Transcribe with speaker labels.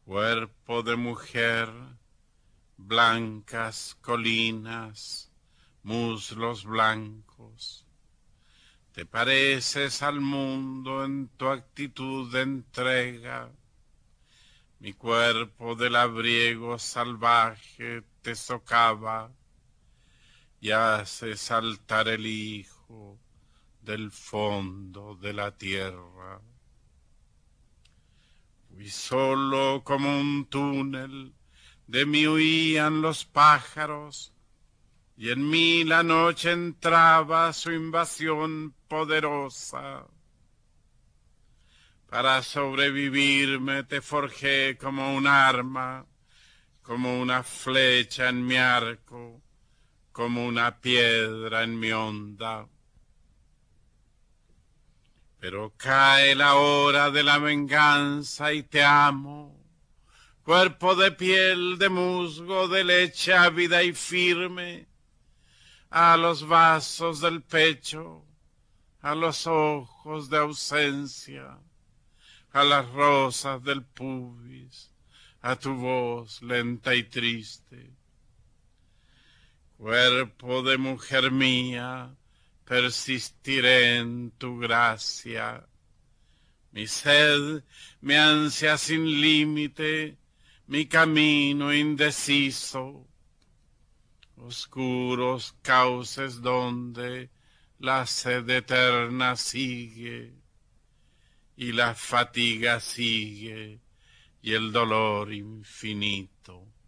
Speaker 1: Cuerpo de mujer, blancas colinas, muslos blancos. Te pareces al mundo en tu actitud de entrega. Mi cuerpo de labriego salvaje te socava y hace saltar el hijo del fondo de la tierra. Fui solo como un túnel, de mí huían los pájaros, y en mí la noche entraba su invasión poderosa. Para sobrevivirme te forjé como un arma, como una flecha en mi arco, como una piedra en mi onda. Pero cae la hora de la venganza y te amo, cuerpo de piel, de musgo, de leche ávida y firme, a los vasos del pecho, a los ojos de ausencia, a las rosas del pubis, a tu voz lenta y triste. Cuerpo de mujer mía, persistiré en tu gracia. Mi sed, mi ansia sin límite, mi camino indeciso, oscuros cauces donde la sed eterna sigue y la fatiga sigue y el dolor infinito.